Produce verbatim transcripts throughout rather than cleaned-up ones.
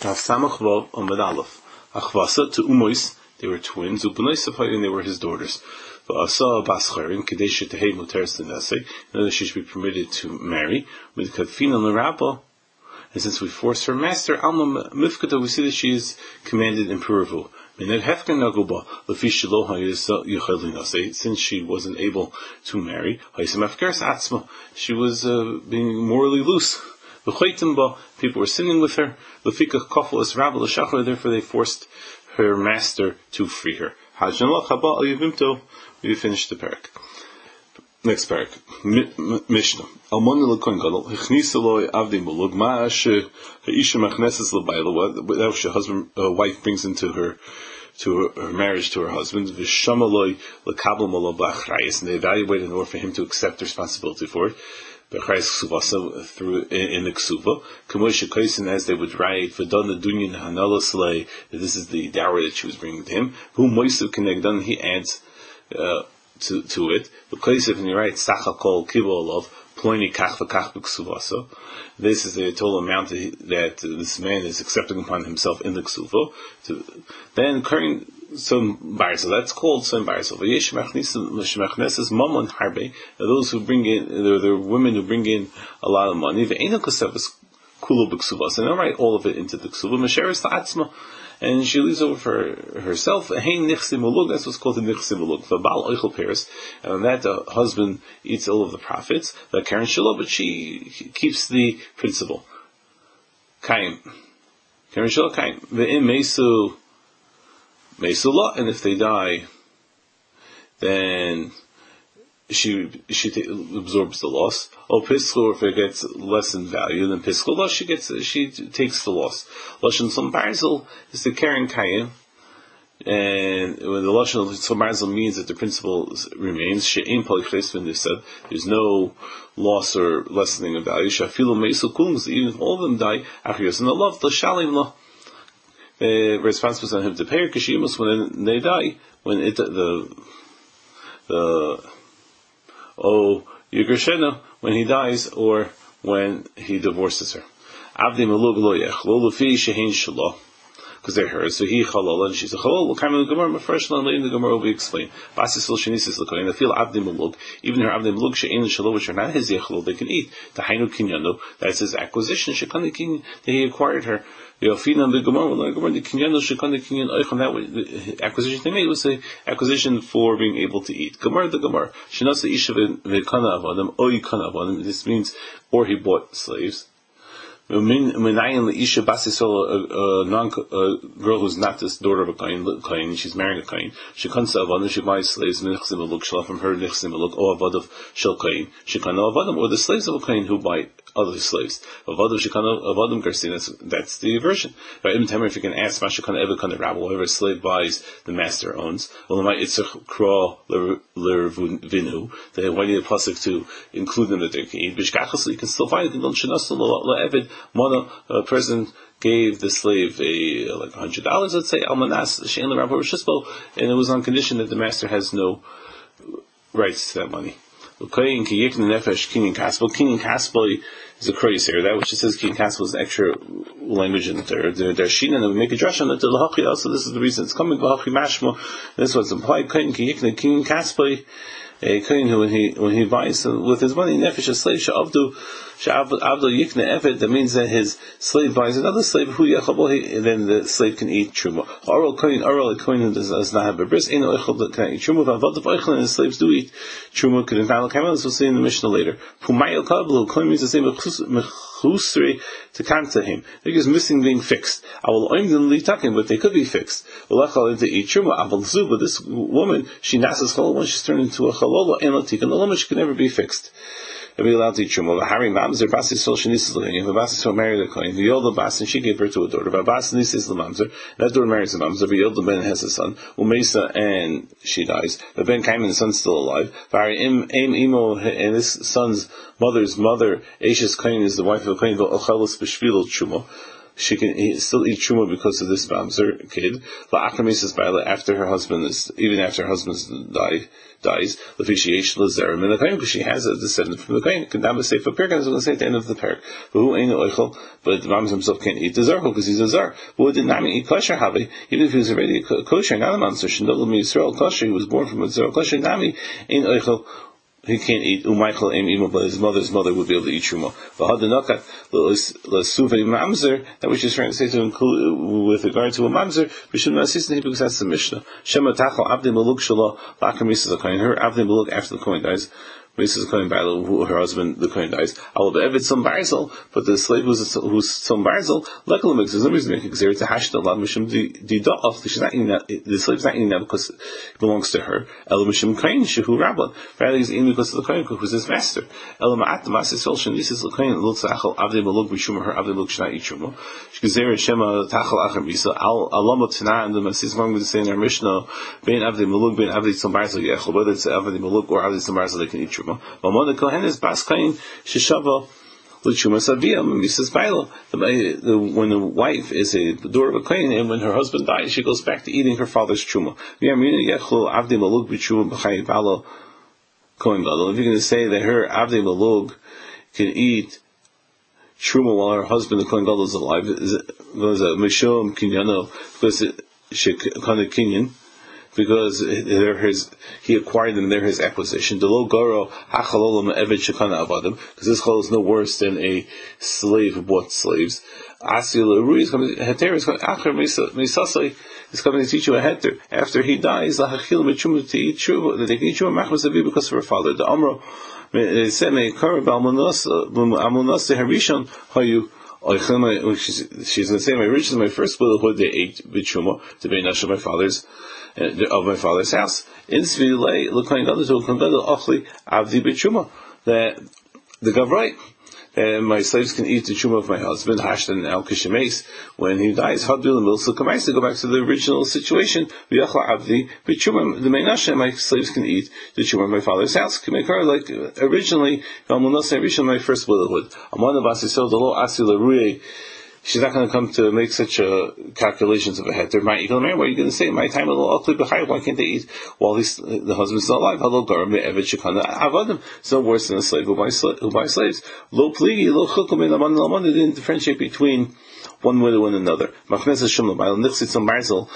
Samach Vav Amud Aleph. Achvasa to Umois, they were twins. Upanoi and they were his daughters. V'asa Bascharin Kadesha Tehei Muteres L'Nasei, in order she should be permitted to marry. With Kadfina L'Rabba, and since we force her master Alma Mifkata, we see that she is commanded in Peruvu. Since she wasn't able to marry, she was uh, being morally loose. People were sinning with her. Therefore they forced her master to free her. We finished the parak. Next parak. Mishnah. Almoni l'kohen gadol hichnisa lo avdei mulug ma'ashe ha'isha machneses l'bayla. Whatever her husband, uh, wife brings into her, to her, her marriage to her husband. V'shama lo l'kabel malo b'achrayis, and they evaluate in order for him to accept responsibility for it. B'achrayis ksuvasa through in, in the ksuva. Kamosh shekaisin, as they would write v'don dunyan hanala slay, that this is the dowry that she was bringing to him. Who moisav kenegdan, he adds uh, to to it. The place if you write Sachakol Kibol of Ploini Kach V'Kach B'Ksuvasa. This is the total amount that this man is accepting upon himself in the Ksuva. Then occurring some buyers, so that's called some buyers. Yesh Machneses Mamon Harbe. Those who bring in, they're, they're women who bring in a lot of money. The Eino Kosevas Kulo B'Ksuvasa. And they'll write all of it into the Ksuva. Mesheres Ta'atzma. And she leaves over for herself. Hein nichsi mulug, that's what's called the nichsi mulug. The bal oichel peres, and that the husband eats all of the profits. The karen shelo, but she keeps the principal. Kaim, karen shelo kaim. Ve'im meisu meisu la, and if they die, then she she t- absorbs the loss. Oh, piskul, if it gets less in value than piskul, loss she gets she t- takes the loss. Lashon some barzel is the karen kayim, and when the lashon some barzel means that the principle remains. She'im polichres, when they said there's no loss or lessening of value. Shafilu meisul kulms, even if all of them die, achiyos and the love the shalim lo. The responsibility is on him to pay her kishimus when they die, when it the the Oh, Yigershena, when he dies, or when he divorces her. Avdi Malug lo yech, lo lufi shehin shalo, because they're hers. So he chalal, and she's a chalal. We'll come in the Gemara, my first one, later in the Gemara will be explained. Basis il shenisis l'koyin, I feel Avdi Malug, even her Avdi Malug shehin shalo, which are not his yechalal, they can eat. Tahainu kinyano, that's his acquisition, shekani kinyan, that he acquired her. The Ofina the Gemara, the Gemara, the Kinyano shekani kinyan oichon, that the acquisition they made was the acquisition for being able to eat. Gemara the Gemara, shenasa isha v'kana avadim, oy kana avadim. This means, or he bought slaves. Menayin leisha basisol, a non girl who's not this daughter of a kain, she's marrying a kain. She comes to avadim, she buys slaves. Nechsim aluk shalaf from her nechsim aluk o avadav shel kain. She can avadim, or the slaves of a kain who buy other slaves. Avadim shekana avadim garsin. That's that's the version. Right? Ibn Tamer, if you can ask, mashekana ever kana rabble, whoever a slave buys, the master owns. Well, my itzach kra lervinu. They why need a pasuk to include them that they can eat. Bishkachas, so you can still find it. Don't shenasul le'evid. Mona, a person gave the slave a like a hundred dollars, let's say, almanas she'en l'rabba r'shisbo, and it was on condition that the master has no rights to that money. Kinyan nefesh kinyan kaspo. Kinyan kaspo is a kroyis here. That which it says kinyan kaspo is an extra language in there. There's shina, and we make a drush on it to l'hachi. Also, this is the reason it's coming. L'hachi mashmo. This is what's implied. Kinyan kinyan kaspo. A kohen who when he when he buys with his money nefesh a slave she'avdu she'avdu yikne evet, that means that his slave buys another slave who yachabo, then the slave can eat truma. Oral kohen, oral a kohen who does, does not have a bris, ain't oichel can eat truma. V'avadav oichel, and the slaves do eat truma. Could in fact come out. We'll see in the Mishnah later. Pumayel kablu, kohen means the same mechusri to kanta him. They're just missing being fixed. I will oim them litakim, but they could be fixed. Ulachal into eat truma. Aval zuba, this woman, she nasas chalol when she's turned into a chalol, and latik, and the limit she can never be fixed. Be allowed to eat truma. Lahari mamzer basi sol shenisas l'koyin. If a basi sol married a koyin, the yolda bas, and she gave birth to a daughter. But basi nisis l'mamzer, that daughter marries a mamzer. The yolda ben has a son. Umesa, and she dies. The ben came and the son's still alive. Vari im aim imo, and this son's mother's mother, Ashes koyin, is the wife of a koyin. V'ochalus b'shvil truma. she can eat, still eat truma because of this mamzer kid. After her husband is, even after her husband die, dies, because she has a descendant from the kohen. Kedama sefer perek, as we're going to say at the end of the perek. But the mamzer himself can't eat the zarko because he's a zar. But did not eat kosher have, even if he was already kosher, not a mamzer. Shindol Yisrael kosher, he was born from a zar kosher. Nami in oichel. He can't eat umaychel em imo, but his mother's mother would be able to eat truma. V'hadanakat l'suvei mamzer, that which is trying to say to include with regard to a mamzer, we should not assist because that's the Mishnah. Shema tachal abdei maluk shelo la'akar misas hakohen. Her abdei maluk after the kohen dies. Misas Kohen Baila, her husband, the Kohen dies. I'll be Evid some Barzel, but the slave who's who's some Barzel, Lekal makes there's no reason to make Xer to hash the Lad Mishim di Da'af. She's not eating that, the slave's not eating that because it belongs to her. El Mishim Kohen, Shehu Rabban. Rather, he's eating because of the Kohen, who's his master. El Ma'at, the Master Solshan, this is the Kohen, Lutz Achal, Avde Maluk, Bishuma, her Avde Maluk, Shna Ichuma. Shkizer Shema, Tachal Achar Misa, Al Alamot Tana, and the Masis Long would say in our Mishnah, Bein Avde Maluk, Bein Avde some Barzel Yechel, whether it's Avde Maluk or Avde some Barzel, they can eat Truma. Mamon the Kohen is Bas Kohen Sheshava L'Truma Saviyah Misas Baila. When the wife is a daughter of a Kohen, and when her husband dies, she goes back to eating her father's Truma. If you're going to say that her Avdei Malug can eat Truma while her husband the Kohen Gadol is alive, is it Mishum Kinyano because she kind of Kinyan. Because they're his, he acquired them, they're his acquisition. Delo garo hachalolam eved shekana avadim. Because this chol is no worse than a slave who bought slaves. Asil Rui is coming. Heter is coming. Acher misasai is coming to teach you a heter. After he dies, lahachil mitzum to eat truma. That they can eat truma machmas avi because of her father. The amro said me karab almonas almonas harishon hayu. She's going to say my original, my first widowhood they ate b'truma to be nashah my father's. Of my father's house. In Svilei, L'Kohen Gadol to L'Kohen Gadol Ochli Avdi B'Truma. That the Gavrite, and my slaves can eat the truma of my husband. Hashdan Al Kishemes. When he dies, Hadbil and Milsa Kamais to go back to the original situation. V'Yachla Avdi B'Truma. The Meinashe, my slaves can eat the truma of my father's house. Kamekar like originally, Galmunasa Rishon, my first widowhood. Amon Abasi Sol Delo Asi Laruye. She's not going to come to make such uh, calculations of a heter. What are you going to say? My time why can't they eat while he's, the husband's still alive? It's no worse than a slave who buys, who buys slaves. Lo pligi, lo chilkum, they didn't differentiate between one widow and another. This is Nichsit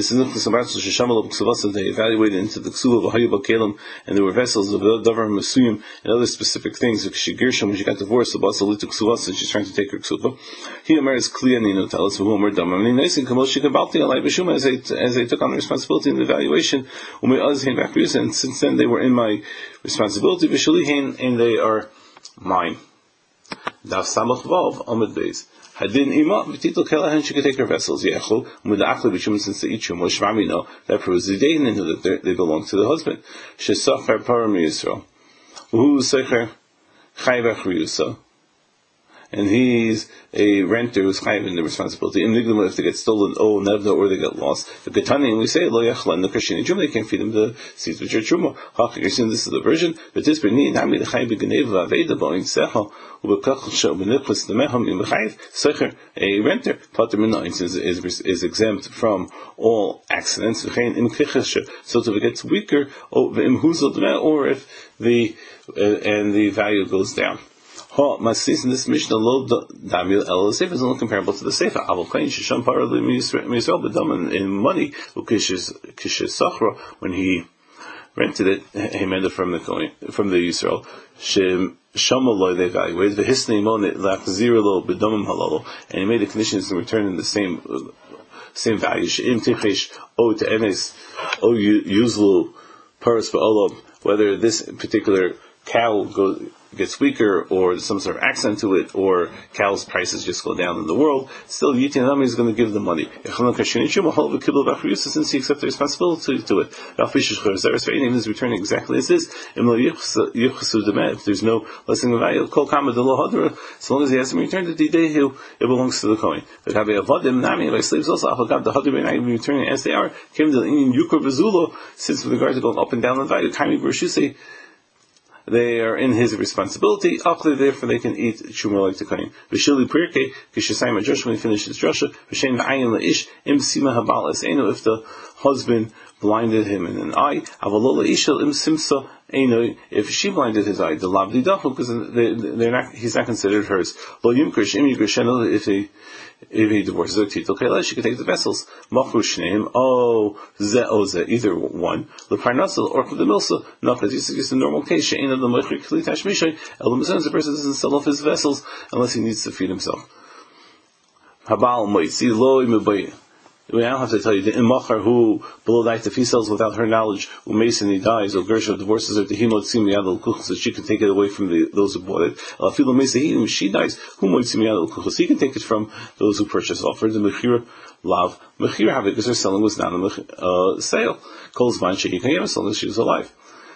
Barzel. They evaluated into the Ksuva of Hayu Bakelim, and there were vessels of Davar Masuyim and other specific things. She Gershom, when she got divorced, the Basal to Ksuvas, and she's trying to take her Ksuva. He is clear, and you tell us who were dumb. I mean, nice and Kamoshi Kabalti Alai Bishuma as they as they took on the responsibility in the evaluation. And since then, they were in my responsibility, and they are mine. Daf Samach Vav Amud Beis. Hadin ima v'titul kelahen, she could take her vessels. Yechol umudachli b'shum, since they eat shum. Shmami know that proves the day that they belong to the husband. Shesacher param Yisrael, who secher chayvach riyusa, and he's a renter who's chayiv in the responsibility. In Nigdam, if they get stolen, oh nevda, or they get lost. The Ketani, we say lo yachlan the Christian truma, they can't feed them the seeds which are truma. This is the version. But this b'ni nami the chayiv b'geneva aveda b'oin secha. A renter, is, is, is exempt from all accidents. So if it gets weaker, or if the uh, and the value goes down. Ha, Masis in this Mishnah, lo damil el sefer is not comparable to the sefer. Aval kain shesham parah l'Yisrael b'dam in money. Ukishes sachra, when he rented it, he made it from the Kohen, from the Yisrael. Shem Shamaloi they evaluated the hisnei mon lachzirlo b'domim halalo, and he made the conditions to return in the same uh, same value. She'im tichesh o to enes o yuzlu paras ba'olam, whether this particular cow goes gets weaker, or some sort of accident to it, or cow's prices just go down in the world, still Yitinami is going to give the money. Since he accepts the responsibility to it. If is returning exactly as is, if there's no lessening of value, as long as he has to return the Didehu, it belongs to the Kohen. But have a Vadim slaves also, the Hadim returning as they are, came to the Yukar Vizulo, since with regard to going up and down in value, Kami Bershusei, they are in his responsibility. Therefore, they can eat truma like the kohen. V'shili pirkei k'shesayim adrusha when he finishes drusha. V'shein v'ayin leish im sima habal esenu if the husband blinded him in an eye. Avalola ishel im simsa enu if she blinded his eye. The labdi dachu because they, they're not. He's not considered hers. Lo yimkrish im yigrishenel if he. If he divorces her, Tito Kailah, she can take the vessels. Machru Shneim, oh, Ze, oh, Ze, either one. The Parnassel, or the Milsa, no, because this is just a normal case. She ain't of the Machri Kalitash Mishay, Elamazon, the person doesn't sell off his vessels unless he needs to feed himself. Habal Moitzi, Lo, Imubai. I don't have to tell you, the Imachar who below that, if he sells without her knowledge, who Mason he dies, or Gershav divorces her to him, so she can take it away from the, those who bought it. If she dies, who he can take it from those who purchased off her. The Mechira Lav, Mechira have it because her selling was not a uh, sale. Calls man, she can have a selling, she was alive.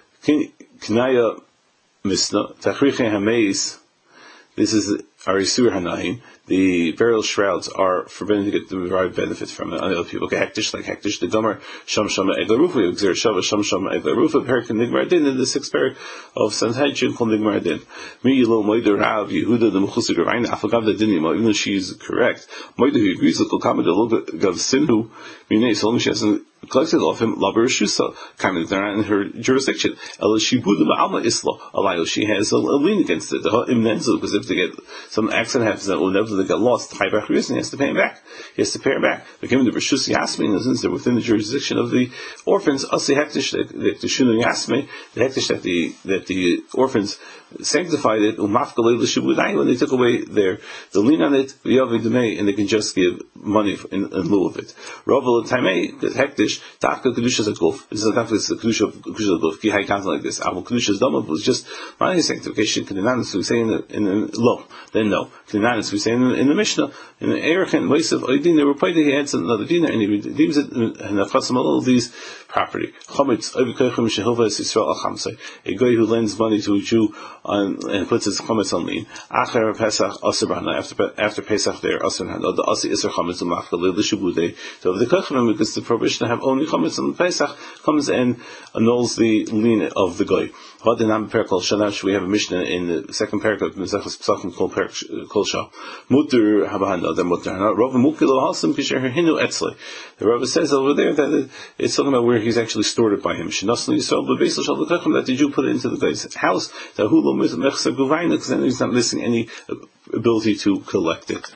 Kinaya Misna, Tachriche Hameis, this is Arisur Hanahim. The burial shrouds are forbidden to get the right benefits from it. Other people, okay, hektish like hektish, the gomer sham sham egla rufa, exer shava sham sham egla rufa, perikin nigmar din, in the sixth parak of Sanhedrin called nigmar din. Me yilo moider Rav Yehuda the Mechusik Ravina afagav the dinima, even though she's correct. Moider who agrees with Kolkamed a little bit of sinhu, meaning so long she hasn't collected off him laber shusa, kind of they're not in her jurisdiction. El shibuda ba'alma isla, alayo she has a, a lien against it. The imnenzo because if they get some accident happens that will never. They got lost, he has to pay him back. He has to pay her back. They came to Rishus Yasmin, since they're within the jurisdiction of the orphans. Asi hektish the Shunu Yasmin, the hektish that the that the orphans sanctified it. Umafkalei l'shibudai when they took away their the lien on it, and they can just give money in, in lieu of it. Ravel Taimei the hektish taka kedusha zakuf. This is a the kedusha of kedusha zakuf. Ki hay like this. Aval kedusha's dama was just money sanctification. Kenanis we say in the in the law. Then no. Kenanis we say in in the Mishnah, in the Erech and Ways of Oidin, they were paid, he had another dinner, and he redeems it, and Chatzim all of these property. Chometz, Oivikoichem, Shehovah, Yisrael, Al-Chamsai, a guy who lends money to a Jew on, and puts his Chometz on lien. Acher Pesach, Aser Bahana, after, after Pesach there, Aser Bahana, the Asi Isser Chometz, Umachal, Lishabudei. So the Koichem, because the prohibition to have only Chometz on Pesach, comes and annuls the lien of the guy. We have a Mishnah in the second paragraph of Mezachas Pesachim called Kol Shah. Mutter Habahana, the Mutter Hana. Rav Mukilo Halsim Kisher Hinu Etzle. The Rav says over there that it's talking about where he's actually stored it by him. Shenasli Yisrael B'Beisel Shal L'Kachem, that the Jew put it into the guy's house. That Hulu Mechsa Guvayna, because then he's not missing any ability to collect it.